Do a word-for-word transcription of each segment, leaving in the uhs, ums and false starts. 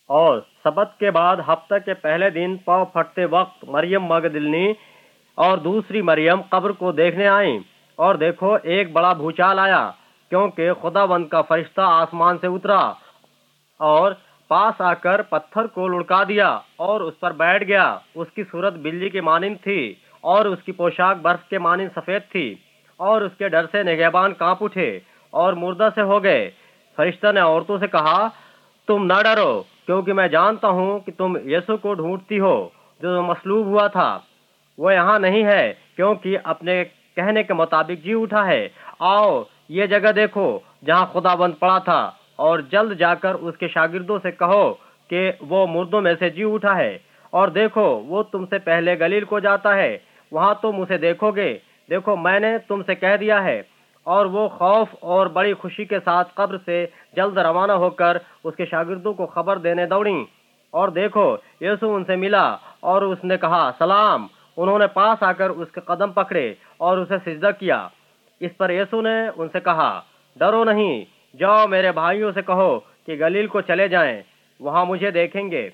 اور سبت کے بعد ہفتہ کے پہلے دن پاؤں پھٹتے وقت مریم مگدلنی اور دوسری مریم قبر کو دیکھنے آئیں، اور دیکھو ایک بڑا بھوچال آیا، کیونکہ خداوند کا فرشتہ آسمان سے اترا اور پاس آ کر پتھر کو لڑکا دیا اور اس پر بیٹھ گیا۔ اس کی صورت بلی کی مانند تھی اور اس کی پوشاک برف کے مانند سفید تھی، اور اس کے ڈر سے نگہبان کانپ اٹھے اور مردہ سے ہو گئے۔ فرشتہ نے عورتوں سے کہا، تم نہ ڈرو، کیونکہ میں جانتا ہوں کہ تم یسوع کو ڈھونڈتی ہو جو مصلوب ہوا تھا۔ وہ یہاں نہیں ہے، کیونکہ اپنے کہنے کے مطابق جی اٹھا ہے۔ آؤ یہ جگہ دیکھو جہاں خداوند پڑا تھا، اور جلد جا کر اس کے شاگردوں سے کہو کہ وہ مردوں میں سے جی اٹھا ہے، اور دیکھو وہ تم سے پہلے گلیل کو جاتا ہے، وہاں تم اسے دیکھو گے۔ دیکھو میں نے تم سے کہہ دیا ہے۔ اور وہ خوف اور بڑی خوشی کے ساتھ قبر سے جلد روانہ ہو کر اس کے شاگردوں کو خبر دینے دوڑیں۔ اور دیکھو یسوع ان سے ملا اور اس نے کہا، سلام۔ انہوں نے پاس آ کر اس کے قدم پکڑے اور اسے سجدہ کیا۔ اس پر یسوع نے ان سے کہا، ڈرو نہیں، جاؤ میرے بھائیوں سے کہو کہ گلیل کو چلے جائیں، وہاں مجھے دیکھیں گے۔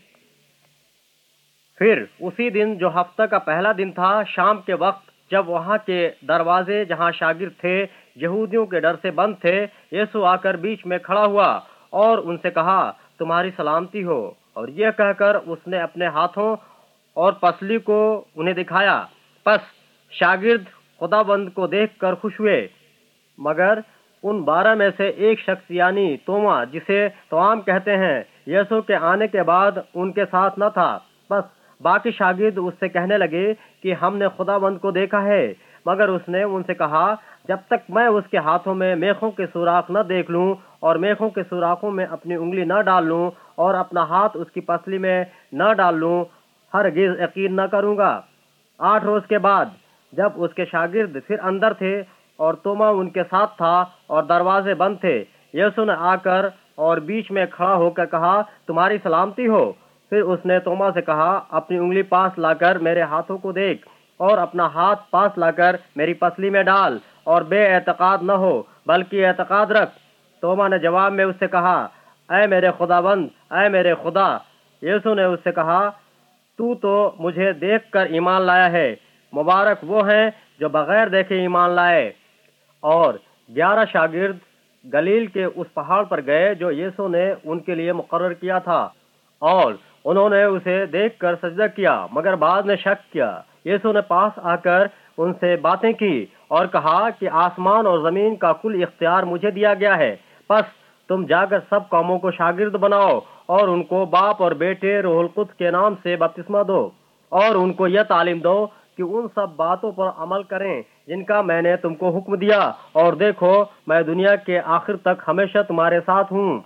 پھر اسی دن جو ہفتہ کا پہلا دن تھا، شام کے وقت جب وہاں کے دروازے جہاں شاگرد تھے یہودیوں کے ڈر سے بند تھے، یسوع آ کر بیچ میں کھڑا ہوا اور ان سے کہا، تمہاری سلامتی ہو۔ اور یہ کہہ کر اس نے اپنے ہاتھوں اور پسلی کو انہیں دکھایا۔ پس شاگرد خداوند کو دیکھ کر خوش ہوئے، مگر ان بارہ میں سے ایک شخص یعنی توما، جسے توام کہتے ہیں، یسوع کے آنے کے بعد ان کے ساتھ نہ تھا۔ بس باقی شاگرد اس سے کہنے لگے کہ ہم نے خداوند کو دیکھا ہے، مگر اس نے ان سے کہا، جب تک میں اس کے ہاتھوں میں میخوں کے سوراخ نہ دیکھ لوں اور میخوں کے سوراخوں میں اپنی انگلی نہ ڈال لوں اور اپنا ہاتھ اس کی پسلی میں نہ ڈال لوں، ہرگز یقین نہ کروں گا۔ آٹھ روز کے بعد جب اس کے شاگرد پھر اندر تھے اور توما ان کے ساتھ تھا اور دروازے بند تھے، یسوع نے آ کر اور بیچ میں کھڑا ہو کر کہا، تمہاری سلامتی ہو۔ پھر اس نے توما سے کہا، اپنی انگلی پاس لا کر میرے ہاتھوں کو دیکھ، اور اپنا ہاتھ پاس لا کر میری پسلی میں ڈال، اور بے اعتقاد نہ ہو بلکہ اعتقاد رکھ۔ توما نے جواب میں اس سے کہا، اے میرے خداوند، اے میرے خدا۔ یسوع نے اس سے کہا، تو تو مجھے دیکھ کر ایمان لایا ہے، مبارک وہ ہیں جو بغیر دیکھے ایمان لائے۔ اور گیارہ شاگرد گلیل کے اس پہاڑ پر گئے جو یسوع نے ان کے لیے مقرر کیا تھا، اور انہوں نے اسے دیکھ کر سجدہ کیا، مگر بعد میں شک کیا۔ یسوع نے پاس آ کر ان سے باتیں کی اور کہا کہ آسمان اور زمین کا کل اختیار مجھے دیا گیا ہے، پس تم جا کر سب قوموں کو شاگرد بناؤ اور ان کو باپ اور بیٹے روح القدس کے نام سے بپتسمہ دو، اور ان کو یہ تعلیم دو کہ ان سب باتوں پر عمل کریں جن کا میں نے تم کو حکم دیا، اور دیکھو میں دنیا کے آخر تک ہمیشہ تمہارے ساتھ ہوں۔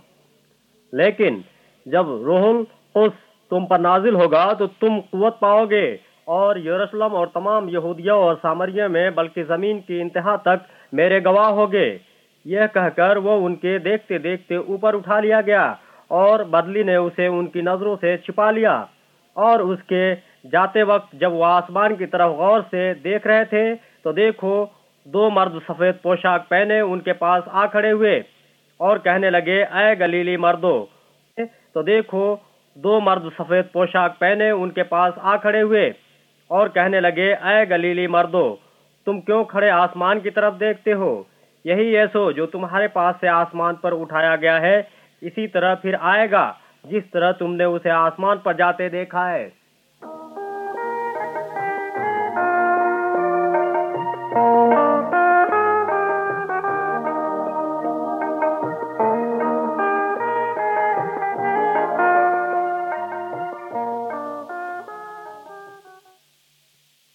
لیکن جب روح القدس تم پر نازل ہوگا تو تم قوت پاؤ گے، اور یروشلم اور تمام یہودیہ اور سامریہ میں بلکہ زمین کی انتہا تک میرے گواہ ہوگے۔ یہ کہہ کر وہ ان کے دیکھتے دیکھتے اوپر اٹھا لیا گیا، اور بدلی نے اسے ان کی نظروں سے چھپا لیا۔ اور اس کے جاتے وقت جب وہ آسمان کی طرف غور سے دیکھ رہے تھے تو دیکھو دو مرد سفید پوشاک پہنے ان کے پاس آ کھڑے ہوئے اور کہنے لگے، اے گلیلی مردو۔ تو دیکھو دو مرد سفید پوشاک پہنے ان کے پاس آ کھڑے ہوئے اور کہنے لگے، اے گلیلی مردو، تم کیوں کھڑے آسمان کی طرف دیکھتے ہو؟ یہی یسوع جو تمہارے پاس سے آسمان پر اٹھایا گیا ہے، اسی طرح پھر آئے گا جس طرح تم نے اسے آسمان پر جاتے دیکھا ہے۔